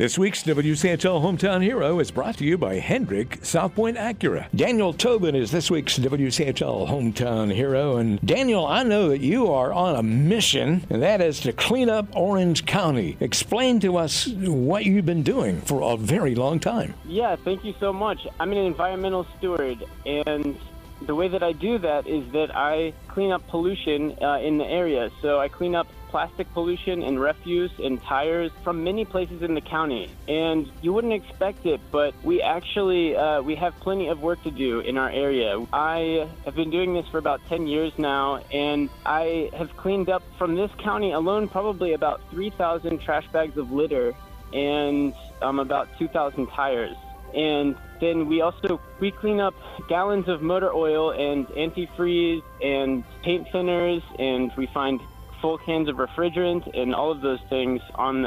This week's WCHL Hometown Hero is brought to you by Hendrick South Point Acura. Daniel Tobin is this week's WCHL Hometown Hero. And Daniel, I know that you are on a mission, and that is to clean up Orange County. Explain to us what you've been doing for a very long time. Yeah, thank you so much. I'm an environmental steward, and the way that I do that is that I clean up pollution in the area. So I clean up plastic pollution and refuse and tires from many places in the county. And you wouldn't expect it, but we actually we have plenty of work to do in our area. I have been doing this for about 10 years now, and I have cleaned up from this county alone probably about 3,000 trash bags of litter and about 2,000 tires. And then we clean up gallons of motor oil and antifreeze and paint thinners, and we find full cans of refrigerant and all of those things on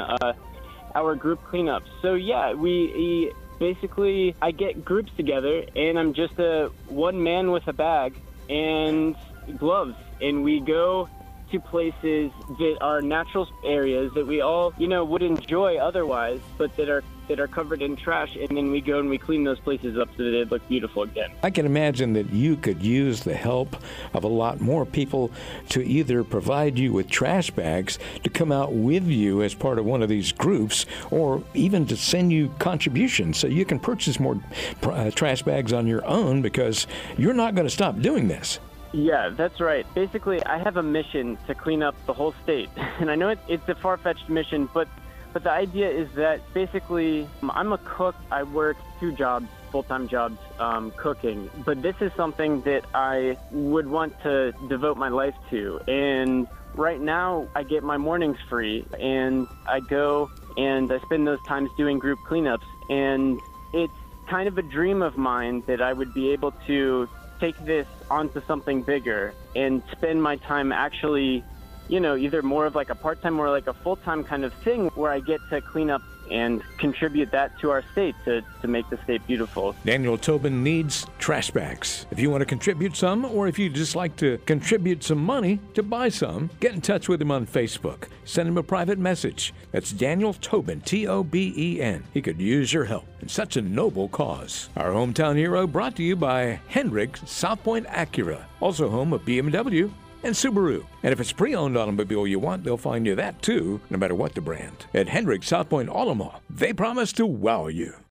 our group cleanups. So yeah, we basically, I get groups together and I'm just a one man with a bag and gloves, and we go to places that are natural areas that we all, would enjoy otherwise, but that are covered in trash, and then we go and we clean those places up so that they look beautiful again. I can imagine that you could use the help of a lot more people to either provide you with trash bags to come out with you as part of one of these groups, or even to send you contributions so you can purchase more trash bags on your own, because you're not going to stop doing this. Yeah, that's right. Basically, I have a mission to clean up the whole state. And I know it's a far-fetched mission, but the idea is that basically I'm a cook. I work 2 jobs, full-time jobs, cooking. But this is something that I would want to devote my life to. And right now I get my mornings free, and I go and I spend those times doing group cleanups. And it's kind of a dream of mine that I would be able to take this onto something bigger and spend my time actually, either more of like a part-time or like a full-time kind of thing where I get to clean up and contribute that to our state to make the state beautiful. Daniel Tobin needs trash bags. If you want to contribute some, or if you just like to contribute some money to buy some, get in touch with him on Facebook. Send him a private message. That's Daniel Tobin, T-O-B-E-N. He could use your help in such a noble cause. Our Hometown Hero brought to you by Hendrick South Point Acura, also home of BMW and Subaru. And if it's pre-owned automobile you want, they'll find you that too, no matter what the brand. At Hendrick South Point Auto Mall, they promise to wow you.